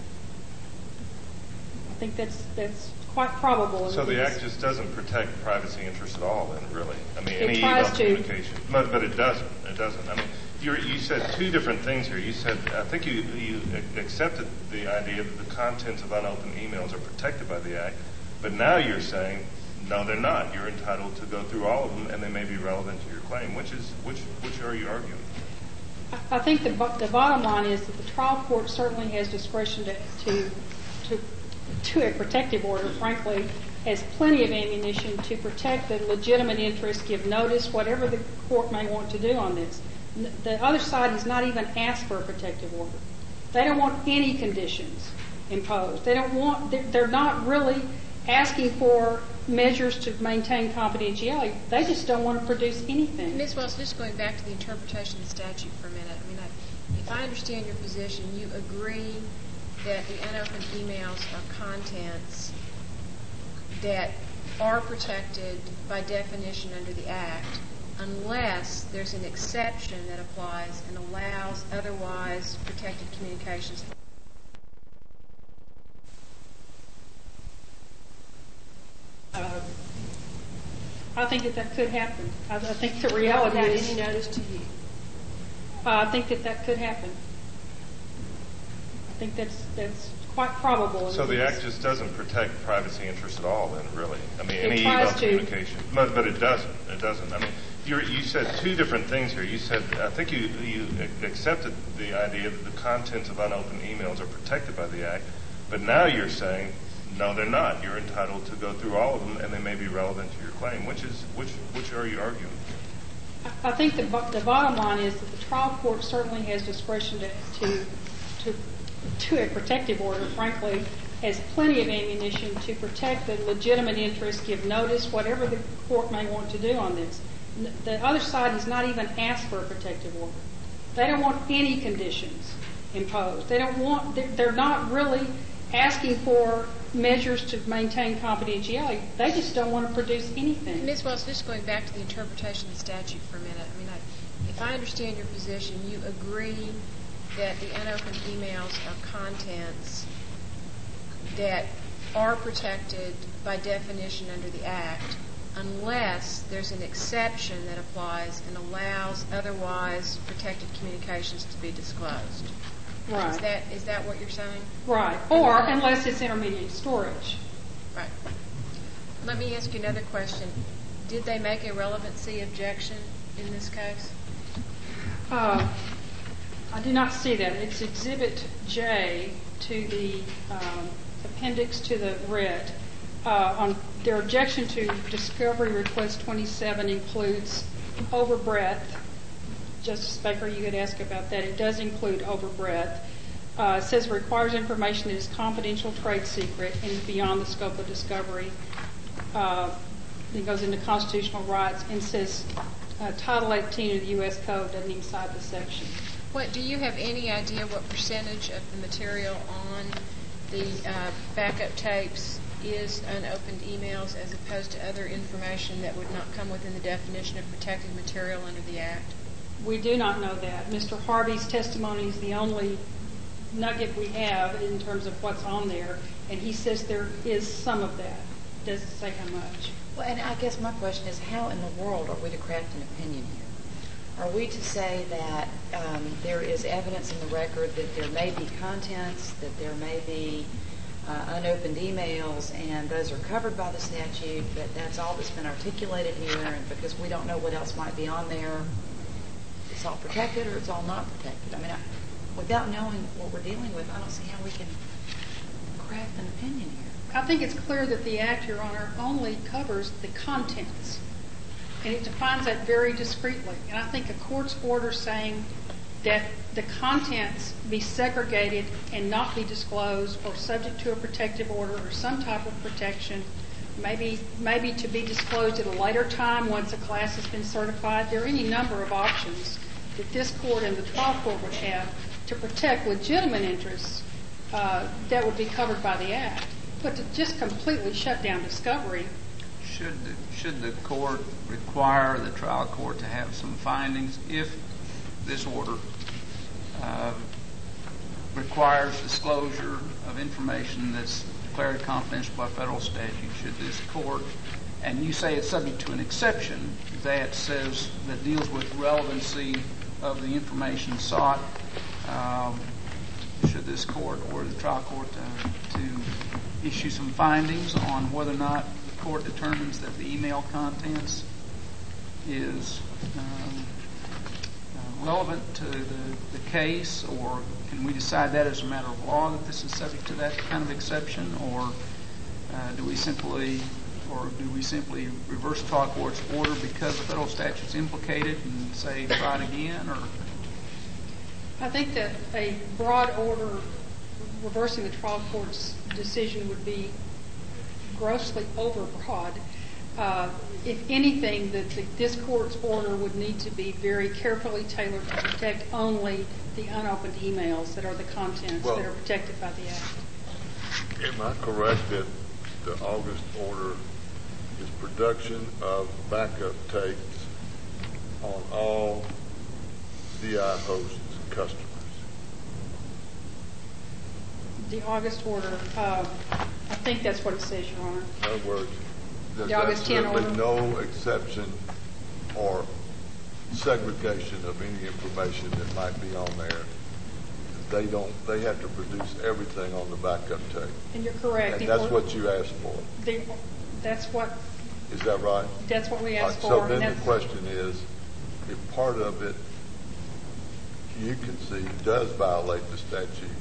I think that's that's quite probable. So the Act just doesn't protect privacy interests at all, then, really? I mean, It any tries email to. communication. But, but it doesn't. It doesn't. I mean, you you said two different things here. You said, I think you, you accepted the idea that the contents of unopened emails are protected by the Act, but now you're saying, no, they're not. You're entitled to go through all of them, and they may be relevant to your claim. Which is which? Which are you arguing? I think the, the bottom line is that the trial court certainly has discretion to, to, to, to a protective order, frankly, has plenty of ammunition to protect the legitimate interest, give notice, whatever the court may want to do on this. The other side has not even asked for a protective order. They don't want any conditions imposed. They don't want, they're, they're not really asking for measures to maintain confidentiality. They just don't want to produce anything. Miz Wells, just going back to the interpretation of the statute for a minute. I mean, I, if I understand your position, you agree that the unopened emails are contents that are protected by definition under the Act unless there's an exception that applies and allows otherwise protected communications. Uh, I think that that could happen. I, I think the reality Without is. any notice to you? Uh, I think that that could happen. I think that's that's quite probable. So the Act just doesn't protect privacy interests at all, then, really? I mean, It any tries email to. communication. But, but it doesn't. It doesn't. I mean, you're, you said two different things here. You said, I think you, you accepted the idea that the contents of unopened emails are protected by the Act, but now you're saying, no, they're not. You're entitled to go through all of them, and they may be relevant to your claim. Which is which? Which are you arguing? I think the, the bottom line is that the trial court certainly has discretion to, to, to, to a protective order, frankly, has plenty of ammunition to protect the legitimate interest, give notice, whatever the court may want to do on this. The other side has not even asked for a protective order. They don't want any conditions imposed. They don't want, they're not really asking for measures to maintain confidentiality. They just don't want to produce anything. Miz Wells, just going back to the interpretation of the statute for a minute. I mean, I, if I understand your position, you agree that the unopened emails are contents that are protected by definition under the Act unless there's an exception that applies and allows otherwise protected communications to be disclosed. Right. Is that is that what you're saying? Right. Or unless it's intermediate storage. Right. Let me ask you another question. Did they make a relevancy objection in this case? Uh, I do not see that. It's Exhibit J to the um, appendix to the writ. Uh, on their objection to discovery request twenty-seven includes overbreadth. Justice Baker, you had asked about that. It does include overbreadth. Uh, it says it requires information that is confidential trade secret and is beyond the scope of discovery. Uh, it goes into constitutional rights and says uh, Title eighteen of the U S Code doesn't even cite the section. What do you have any idea what percentage of the material on the uh, backup tapes is unopened emails as opposed to other information that would not come within the definition of protected material under the Act? We do not know that. Mister Harvey's testimony is the only nugget we have in terms of what's on there, and he says there is some of that. Doesn't say how much. Well, and I guess my question is, how in the world are we to craft an opinion here? Are we to say that um, there is evidence in the record that there may be contents, that there may be uh, unopened emails, and those are covered by the statute, but that's all that's been articulated here, and because we don't know what else might be on there, it's all protected or it's all not protected. I mean, I, without knowing what we're dealing with, I don't see how we can craft an opinion here. I think it's clear that the Act, Your Honor, only covers the contents, and it defines that very discreetly. And I think a court's order saying that the contents be segregated and not be disclosed or subject to a protective order or some type of protection, maybe maybe to be disclosed at a later time once a class has been certified. There are any number of options that this court and the trial court would have to protect legitimate interests uh, that would be covered by the Act. But to just completely shut down discovery. Should the, should the court require the trial court to have some findings if this order uh, requires disclosure of information that's declared confidential by federal statute? Should this court, and you say it's subject to an exception that says, that deals with relevancy of the information sought, um, should this court or the trial court uh, to issue some findings on whether or not the court determines that the email contents is um, uh, relevant to the, the case, or can we decide that as a matter of law that this is subject to that kind of exception, or uh, do we simply or do we simply reverse trial court's order because the federal statute's implicated and say try it again? Or I think that a broad order reversing the trial court's decision would be grossly overbroad. Uh, if anything, that this court's order would need to be very carefully tailored to protect only the unopened emails that are the contents well, that are protected by the Act. Am I correct that the August order is production of backup tapes on all D I hosts customers? The August order, uh, I think that's what it says, Your Honor. In other words, there's the August ten order. No exception or segregation of any information that might be on there. They don't. They have to produce everything on the backup tape. And you're correct. And the that's order, what you asked for. The, that's what. Is that right? That's what we asked uh, for. So then the question is, if part of it you can see does violate the statute.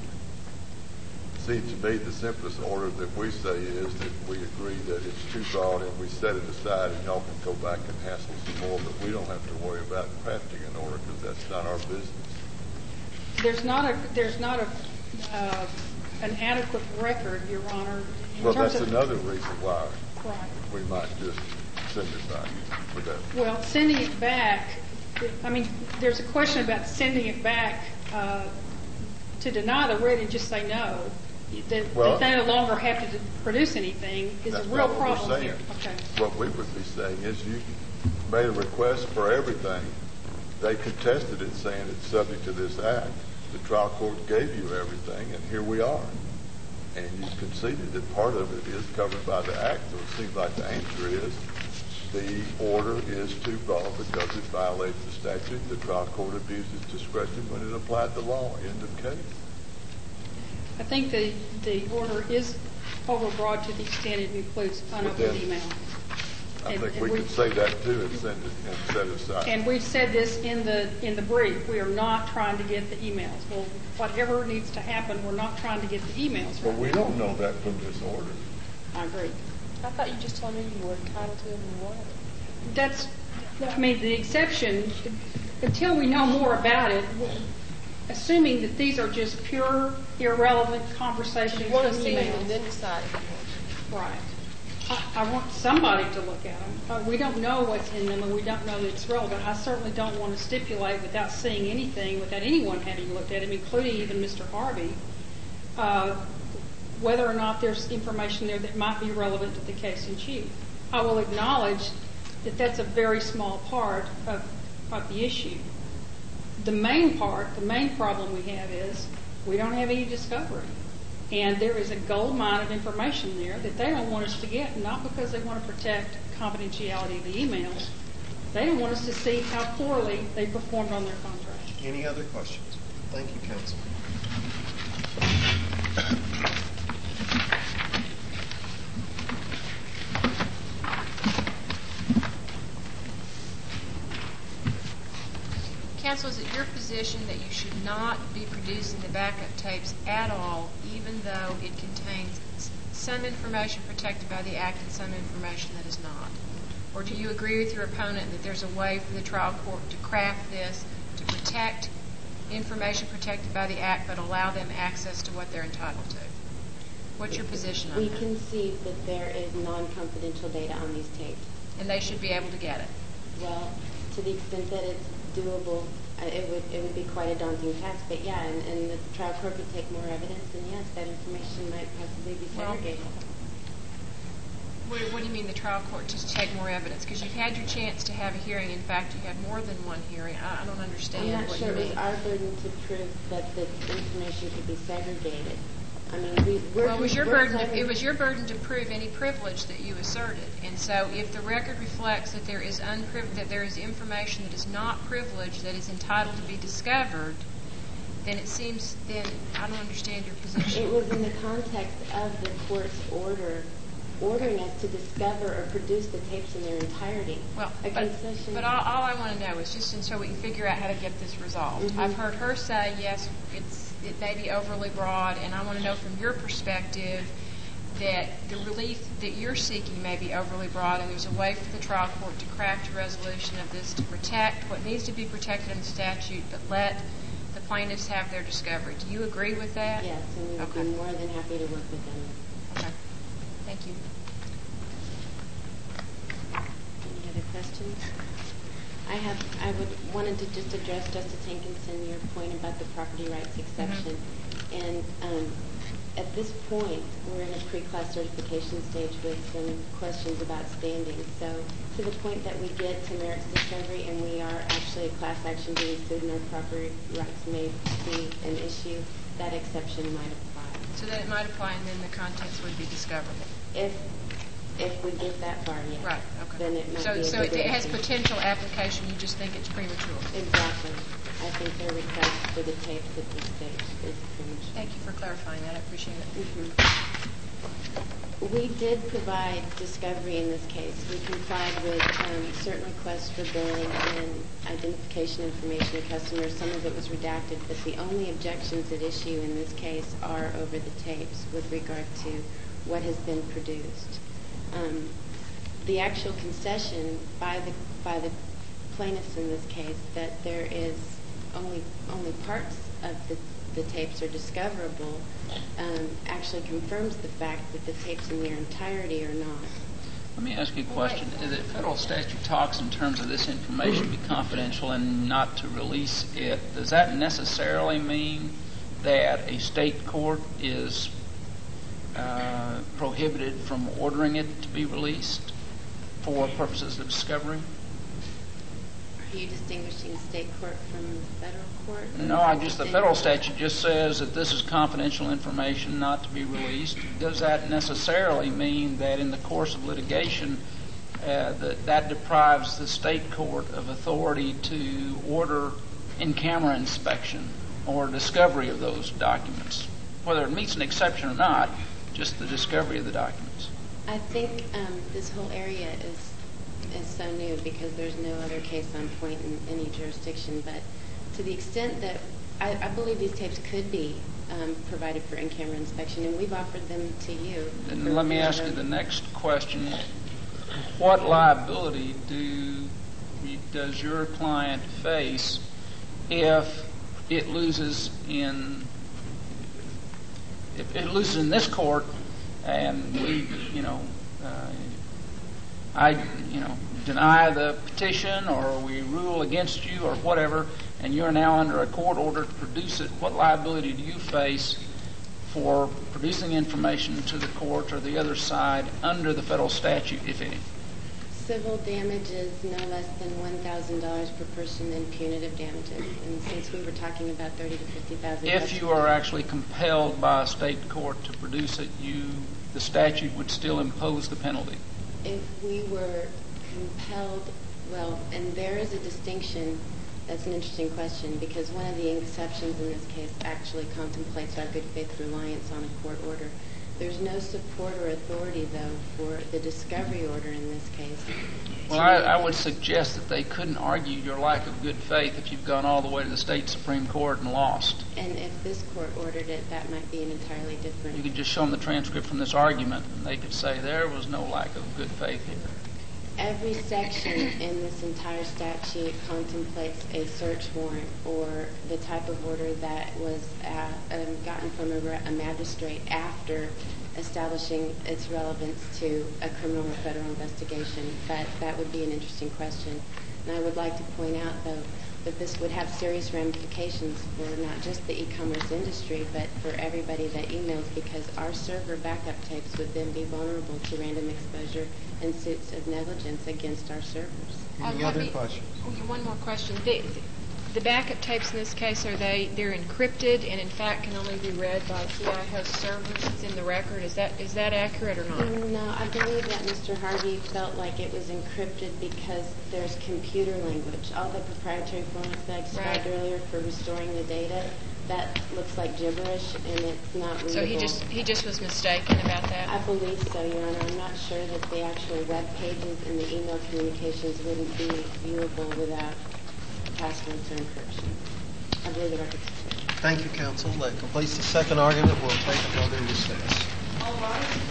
See, to me, the simplest order that we say is that we agree that it's too broad and we set it aside, and y'all can go back and hassle some more, but we don't have to worry about crafting an order because that's not our business. There's not a there's not a uh, an adequate record, Your Honor. In well, terms that's of, another reason why right. we might just send it back for that. Well, sending it back. I mean, there's a question about sending it back uh, to deny the writ and just say no. That, well, that they no longer have to produce anything is a real problem here. Okay. What we would be saying is you made a request for everything. They contested it saying it's subject to this act. The trial court gave you everything, and here we are. And you conceded that part of it is covered by the act, so it seems like the answer is the order is too broad because it violates the statute. The trial court abuses discretion when it applied the law. End of case. I think the, the order is overbroad to the extent it includes unopened email. I and, think and we, we can say that too and send it and set it aside. And we've said this in the in the brief. We are not trying to get the emails. Well, whatever needs to happen, we're not trying to get the emails. Well, right we now. don't know that from this order. I agree. I thought you just told me you were entitled to them and you wanted them. That's, I mean, the exception, until we know more about it, assuming that these are just pure, irrelevant conversations. You want to and see them emails. and then decide if you want them. Right. I, I want somebody to look at them. Uh, we don't know what's in them, and we don't know that it's relevant. I certainly don't want to stipulate without seeing anything, without anyone having looked at them, including even Mister Harvey, uh, whether or not there's information there that might be relevant to the case in chief. I will acknowledge that that's a very small part of, of the issue. The main part, the main problem we have is we don't have any discovery. And there is a gold mine of information there that they don't want us to get, not because they want to protect confidentiality of the emails. They don't want us to see how poorly they performed on their contract. Any other questions? Thank you, counsel. Counsel, is it your position that you should not be producing the backup tapes at all, even though it contains some information protected by the Act and some information that is not? Or do you agree with your opponent that there's a way for the trial court to craft this to protect information protected by the Act but allow them access to what they're entitled to? What's your position on we that? We concede that there is non-confidential data on these tapes. And they should be able to get it? Well, to the extent that it's doable, uh, it would it would be quite a daunting task. But yeah, and, and the trial court could take more evidence, and yes, that information might possibly be segregated. Well, what, what do you mean the trial court just take more evidence? Because you've had your chance to have a hearing. In fact, you had more than one hearing. I, I don't understand I'm not what sure you it was mean. our burden to prove that the information could be segregated. I mean, we, we're, well, it was your we're burden. claiming, To, it was your burden to prove any privilege that you asserted, and so if the record reflects that there is unpriv- that there is information that is not privileged that is entitled to be discovered, then it seems then I don't understand your position. It was in the context of the court's order ordering us to discover or produce the tapes in their entirety. Well, a but, concession. but all, all I want to know is just so we can figure out how to get this resolved. Mm-hmm. I've heard her say yes, it's it may be overly broad, and I want to know from your perspective that the relief that you're seeking may be overly broad, and there's a way for the trial court to craft a resolution of this to protect what needs to be protected in the statute, but let the plaintiffs have their discovery. Do you agree with that? Yes, and we would okay. be more than happy to work with them. Okay. Thank you. Any other questions? I have. I would wanted to just address Justice Hankinson your point about the property rights exception, mm-hmm. and um, at this point we're in a pre-class certification stage with some questions about standing. So to the point that we get to merits discovery and we are actually a class action being sued and our property rights may be an issue, that exception might apply. So that it might apply, and then the contents would be discoverable. If if we get that far, yes. Right. Okay. Then it might so be a so it, good it has issue. potential application. You just think it's premature. Exactly. I think their request for the tapes at this stage is premature. Thank you for clarifying that. I appreciate it. Mm-hmm. We did provide discovery in this case. We complied with um, certain requests for billing and identification information of customers. Some of it was redacted, but the only objections at issue in this case are over the tapes with regard to what has been produced. Um, the actual concession by the by the plaintiffs in this case that there is only only parts of the, the tapes are discoverable um, actually confirms the fact that the tapes in their entirety are not. Let me ask you a question. The federal statute talks in terms of this information be confidential and not to release it. Does that necessarily mean that a state court is uh, prohibited from ordering it to be released for purposes of discovery? Are you distinguishing state court from federal court? No, I just the federal statute just says that this is confidential information not to be released. Does that necessarily mean that in the course of litigation uh, that that deprives the state court of authority to order in-camera inspection or discovery of those documents, whether it meets an exception or not, just the discovery of the documents? I think um, this whole area is is so new because there's no other case on point in any jurisdiction. But to the extent that I, I believe these tapes could be um, provided for in-camera inspection, and we've offered them to you. Then let me ask you the next question. What liability do does your client face if it loses in if it loses in this court and we, you know, uh, I, you know, deny the petition or we rule against you or whatever, and you're now under a court order to produce it, what liability do you face for producing information to the court or the other side under the federal statute, if any? Civil damages no less than one thousand dollars per person and punitive damages. And since we were talking about thirty to fifty thousand dollars. If you are actually compelled by a state court to produce it, you the statute would still impose the penalty. If we were compelled, well, and there is a distinction. That's an interesting question because one of the exceptions in this case actually contemplates our good faith reliance on a court order. There's no support or authority, though, for the discovery order in this case. Well, I, I would suggest that they couldn't argue your lack of good faith if you've gone all the way to the state Supreme Court and lost. And if this court ordered it, that might be an entirely different... You could just show them the transcript from this argument, and they could say there was no lack of good faith here. Every section in this entire statute contemplates a search warrant or the type of order that was uh, um, gotten from a, a magistrate after establishing its relevance to a criminal or federal investigation. But that would be an interesting question. And I would like to point out, though, that this would have serious ramifications for not just the e-commerce industry, but for everybody that emails, because our server backup tapes would then be vulnerable to random exposure and suits of negligence against our servers. Any Uh, other let me- questions? okay, one more question. The, the backup tapes in this case, are they they're encrypted and in fact can only be read by C I host servers? It's in the record. Is that is that accurate or not? No, I believe that Mister Harvey felt like it was encrypted because there's computer language. All the proprietary formats that I described Right. earlier for restoring the data, that looks like gibberish and it's not readable. So he just he just was mistaken about that? I believe so, Your Honor. I'm not sure that the actual web pages and the email communications wouldn't be viewable without passwords or encryption. I believe the record's clear. Thank you, counsel. That completes the second argument. We'll take another recess.